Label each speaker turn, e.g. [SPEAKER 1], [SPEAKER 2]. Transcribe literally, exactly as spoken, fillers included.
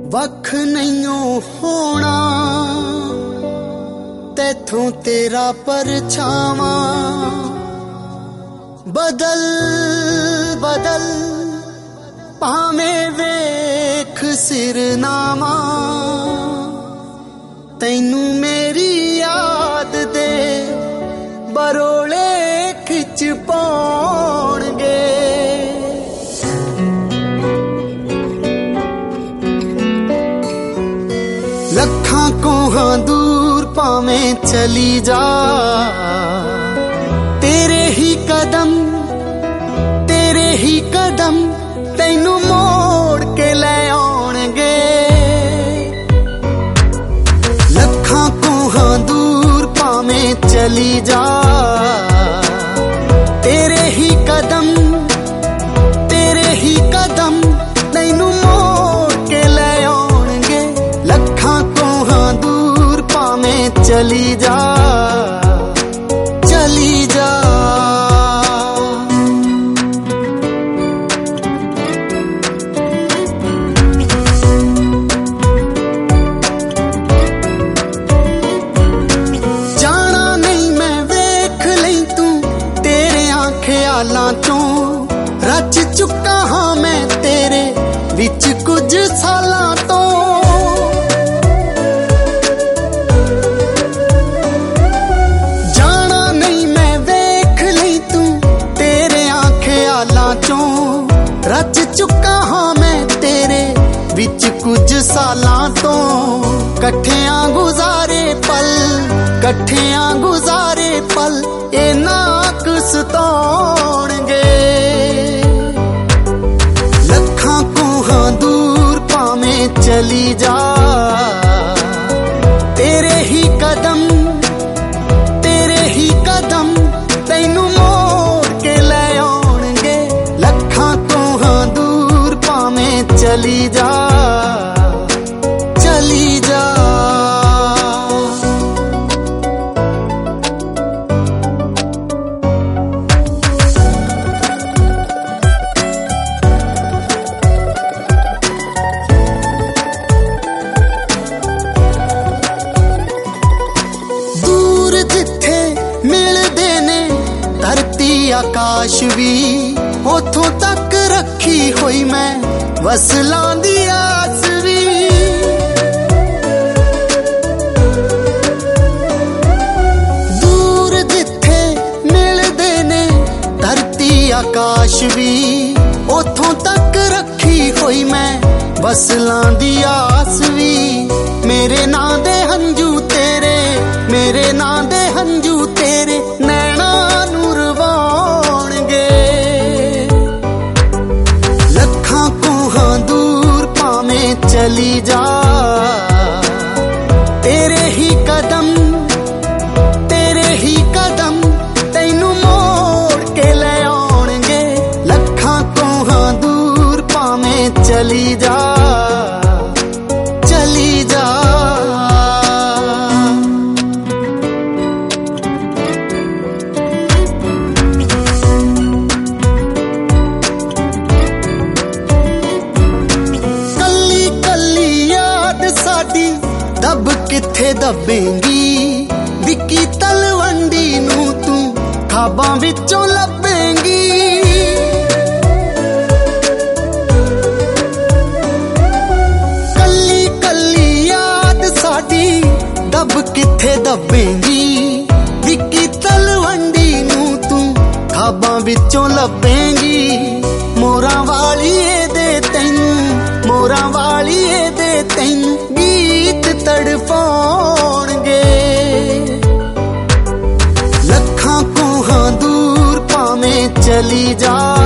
[SPEAKER 1] वख नहीं होना तैथों तेरा परछावा, बदल बदल भावें वेख सिरनामा, तैनू मेरी याद दे बरोले खिच पाउणगे। लखां कोहां दूर भावें चली जा, तेरे ही कदम तेरे ही कदम तैनू मोड़ के ले आउणगे। लखां कोहां दूर भावें चली जा, तेरे ही कदम तेरे ही कदम तैनू मोड़ के ले आउणगे। लखां कोहां दूर भावें चली जा चली जा। ख्यालां चों रच चुका हाँ मैं तेरे विच कुछ सालां तो। जाना नहीं मैं वेख लई तू तेरे ख्यालां चों रच चुका हाँ मैं तेरे विच कुछ सालां तो। कट्ठियां गुजारे पल कट्ठियां गुजारे पल ए नाक सताउणगे। लखां कोहां दूर भावें चली जा, तेरे ही कदम तेरे ही कदम तैनू मोड़ के ले आउणगे। लखां कोहां दूर भावें चली जा चली जा। आकाश भी उथों तक रखी हुई मैं वसलां दी आस भी। दूर जिथे मिलदे ने धरती आकाश भी उथों तक रखी हुई मैं वसलां दी आस भी। मेरे नां दे हंजू तेरे मेरे नां दे हंजू तेरे नैना नूर चली जा, तेरे ही कदम तेरे ही कदम तैनू मोड़ के ले आउणगे। लखां कोहां दूर भावें चली जा चली जा। दब किथे दबेंगी विकी तलवंडी नू तू खाबां विचों लभेंगी। कल्ली कल्ली याद साडी दब किथे दबेंगी विकी तलवंडी नू तू खाबां विचों लभेंगी। मोरां वालीए दे तैनू मोरां वालीए दे तैनू गीत तड़पाउणगे। लखां कोहां दूर भावें चली जा,